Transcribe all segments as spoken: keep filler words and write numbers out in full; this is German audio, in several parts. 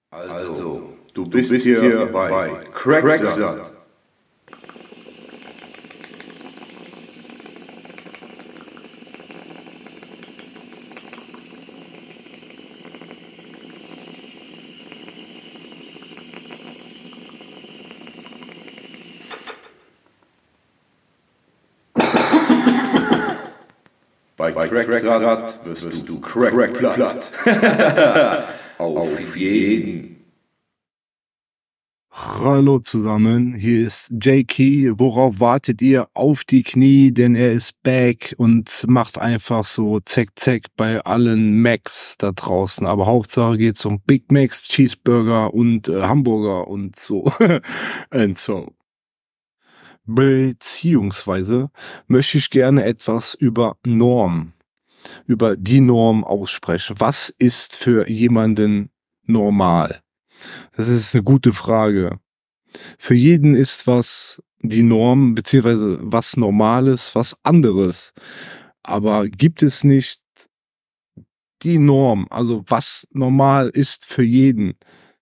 Also, du bist, du bist hier, hier bei, bei Cracksat. Bei, bei Cracksat wirst du, du Crackplatt. Auf jeden. Hallo zusammen, hier ist J-Key. Worauf wartet ihr? Auf die Knie, denn er ist back und macht einfach so Zack-Zack bei allen Macs da draußen. Aber Hauptsache geht's um Big Macs, Cheeseburger und äh, Hamburger und so. Und so. Beziehungsweise möchte ich gerne etwas über Norm, über die Norm aussprechen. Was ist für jemanden normal? Das ist eine gute Frage. Für jeden ist was die Norm, beziehungsweise was Normales, was anderes. Aber gibt es nicht die Norm, also was normal ist für jeden?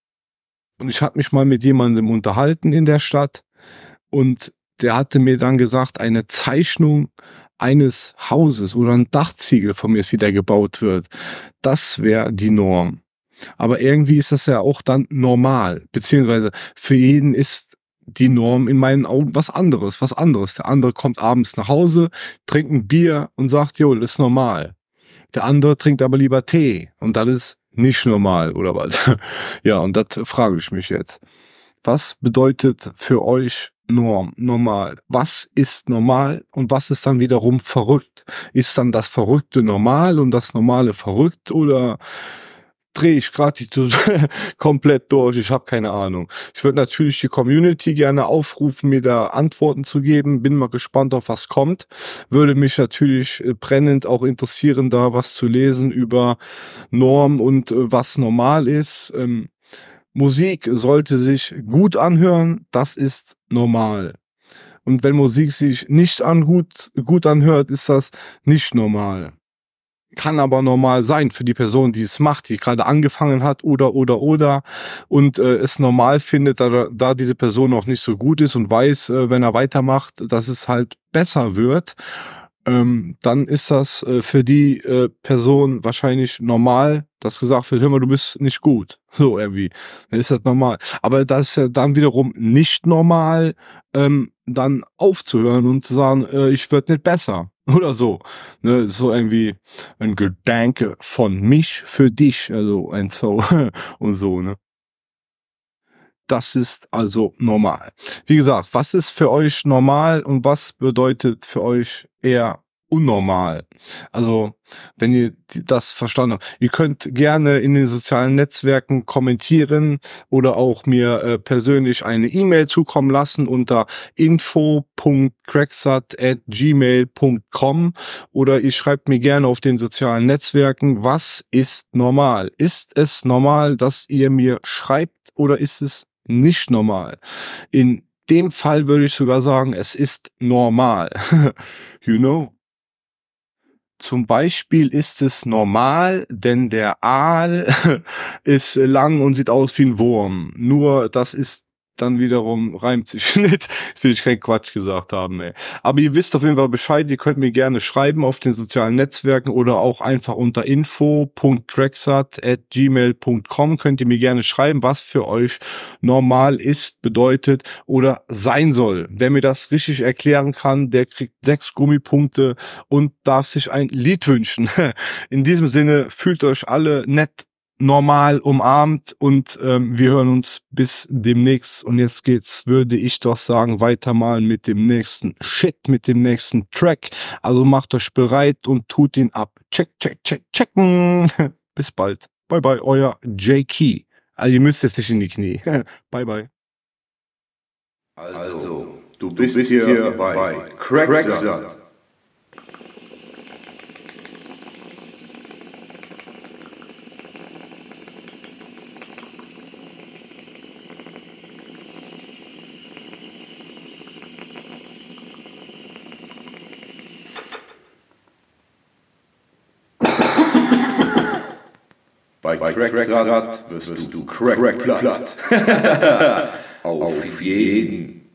Und ich habe mich mal mit jemandem unterhalten in der Stadt und der hatte mir dann gesagt, eine Zeichnung eines Hauses oder ein Dachziegel von mir, wie der gebaut wird, das wäre die Norm. Aber irgendwie ist das ja auch dann normal, beziehungsweise für jeden ist die Norm in meinen Augen was anderes, was anderes. Der andere kommt abends nach Hause, trinkt ein Bier und sagt, jo, das ist normal. Der andere trinkt aber lieber Tee und das ist nicht normal, oder was? Ja, und das frage ich mich jetzt. Was bedeutet für euch Norm, normal? Was ist normal und was ist dann wiederum verrückt? Ist dann das Verrückte normal und das Normale verrückt oder drehe ich gerade komplett durch? Ich habe keine Ahnung. Ich würde natürlich die Community gerne aufrufen, mir da Antworten zu geben. Bin mal gespannt, auf was kommt. Würde mich natürlich brennend auch interessieren, da was zu lesen über Norm und äh, was normal ist. Ähm, Musik sollte sich gut anhören. Das ist normal. Und wenn Musik sich nicht an gut, gut anhört, ist das nicht normal. Kann aber normal sein für die Person, die es macht, die gerade angefangen hat oder, oder, oder und äh, es normal findet, da, da diese Person noch nicht so gut ist und weiß, äh, wenn er weitermacht, dass es halt besser wird, ähm, dann ist das äh, für die äh, Person wahrscheinlich normal, dass gesagt wird, hör mal, du bist nicht gut. So irgendwie. Dann ist das normal. Aber das ist ja dann wiederum nicht normal, ähm, dann aufzuhören und zu sagen, äh, ich werde nicht besser. Oder so. Ne, so irgendwie ein Gedanke von mich für dich. Also ein so und so, ne? Das ist also normal. Wie gesagt, was ist für euch normal und was bedeutet für euch eher unnormal? Also, wenn ihr das verstanden habt. Ihr könnt gerne in den sozialen Netzwerken kommentieren oder auch mir äh, persönlich eine E-Mail zukommen lassen unter info punkt cracksat at gmail punkt com oder ihr schreibt mir gerne auf den sozialen Netzwerken, was ist normal? Ist es normal, dass ihr mir schreibt oder ist es nicht normal? In dem Fall würde ich sogar sagen, es ist normal. You know? Zum Beispiel ist es normal, denn der Aal ist lang und sieht aus wie ein Wurm. Nur das ist dann wiederum, reimt sich nicht. Das will ich keinen Quatsch gesagt haben, ey. Aber ihr wisst auf jeden Fall Bescheid. Ihr könnt mir gerne schreiben auf den sozialen Netzwerken oder auch einfach unter info punkt cracksat at gmail punkt com könnt ihr mir gerne schreiben, was für euch normal ist, bedeutet oder sein soll. Wer mir das richtig erklären kann, der kriegt sechs Gummipunkte und darf sich ein Lied wünschen. In diesem Sinne, fühlt euch alle nett, normal umarmt und ähm, wir hören uns bis demnächst. Und jetzt geht's, würde ich doch sagen, weiter mal mit dem nächsten Shit, mit dem nächsten Track. Also macht euch bereit und tut ihn ab. Check, check, check, checken. Bis bald. Bye, bye, euer J-Key. Also ihr müsst jetzt nicht in die Knie. Bye, bye. Also, du bist, du bist hier, hier bei, bei Cracksat. Bei Cracksatt wirst du crackplatt. Auf jeden